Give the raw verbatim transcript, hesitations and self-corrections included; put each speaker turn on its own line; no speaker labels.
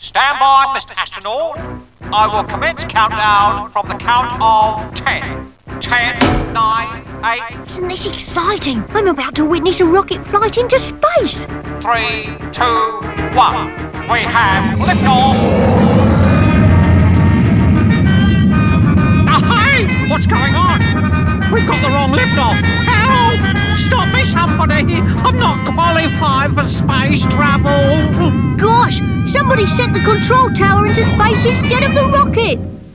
Stand by, Mister Astronaut. I will commence countdown from the count of ten. Ten, nine, eight...
Isn't this exciting? I'm about to witness a rocket flight into space.
Three, two, one. We have liftoff. Oh, hey! What's going on? We've got the wrong liftoff. Help! Stop me, somebody! I'm not qualified for space travel.
Gosh! Somebody sent the control tower into space instead of the rocket.